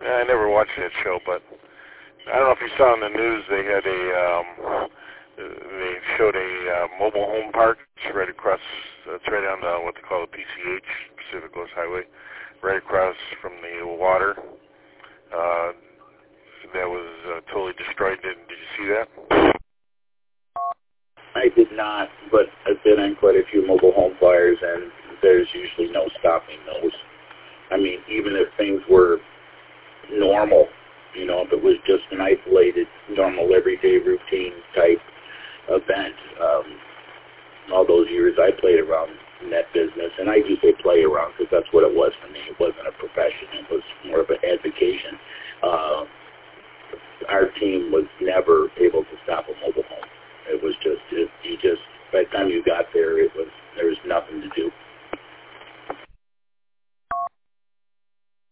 I never watched that show, but I don't know if you saw in the news they had they showed a mobile home park. It's right across. It's right on what they call the PCH, Pacific Coast Highway, right across from the water. That was totally destroyed. Did you see that? I did not, but I've been on quite a few mobile home fires, and there's usually no stopping those. I mean, even if things were normal, if it was just an isolated, normal, everyday routine type event, all those years I played around in that business, and I do say play around because that's what it was for me. It wasn't a profession. It was more of an education. Our team was never able to stop a mobile home. It was just, by the time you got there, there was nothing to do.